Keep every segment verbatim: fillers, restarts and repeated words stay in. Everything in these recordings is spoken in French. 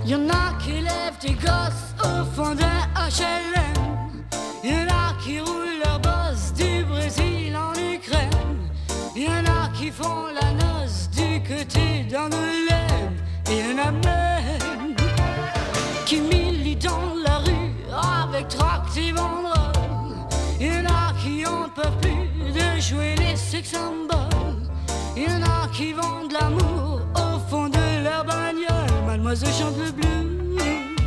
Y'en a qui lèvent des gosses au fond d'un H L M. Y'en a qui roulent leur boss du Brésil en Ukraine. Y'en a qui font la noce du côté d'Angoulême. Et y'en a même qui militent dans la rue avec tract et banderoles. Y'en a qui en peuvent plus de jouer les sex symboles. Y'en a qui vendent l'amour au fond de leur bagnole. Mademoiselle chante le blues.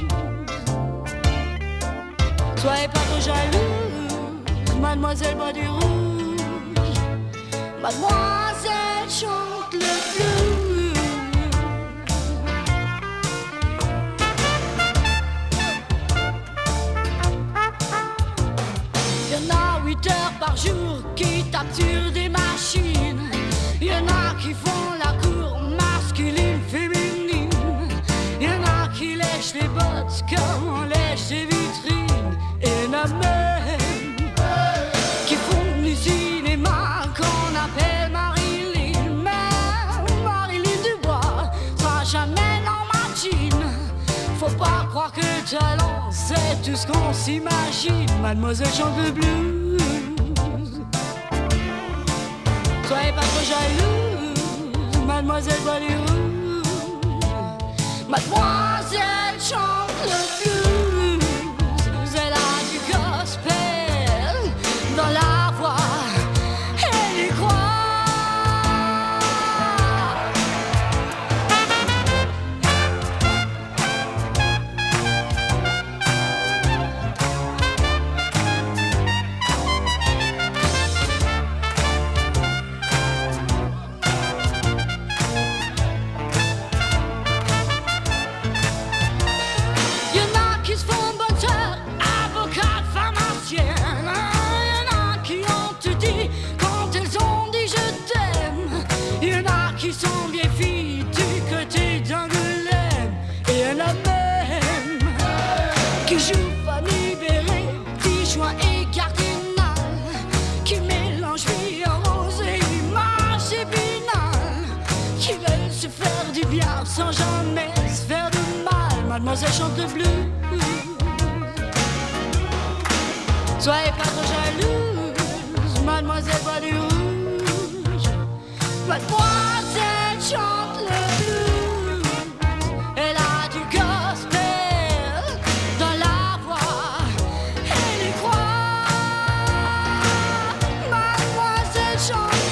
Soyez pas trop jalouse, mademoiselle boit du rouge. Mademoiselle chante le blues. Y'en a huit heures par jour qui tapent sur des machines. Y'en a qui font la cour masculine, féminine. Y'en a qui lèchent les bottes comme on lèche des vitrines. Et y'en a même qui font du cinéma qu'on appelle Marilyn. Mais Marilyn Dubois sera jamais dans ma jean. Faut pas croire que le talent c'est tout ce qu'on s'imagine. Mademoiselle chante le blues. Soyez pas trop jalouse, mademoiselle boit du rouge. Mademoiselle chante le blues. Elle a du gospel dans la voix, elle y croit. Qui sont bien filles du côté d'Angoulême. Et y'en a même qui jouent Fanny Béré, Dijon et Cardinal, qui mélangent vie en rose et image épinal, qui veulent se faire du bien sans jamais se faire de mal. Mademoiselle chante le blues. Soyez pas trop jalouse, mademoiselle boit du rouge. Mademoiselle chante le blues. Elle a du gospel dans la voix, elle y croit. Mademoiselle chante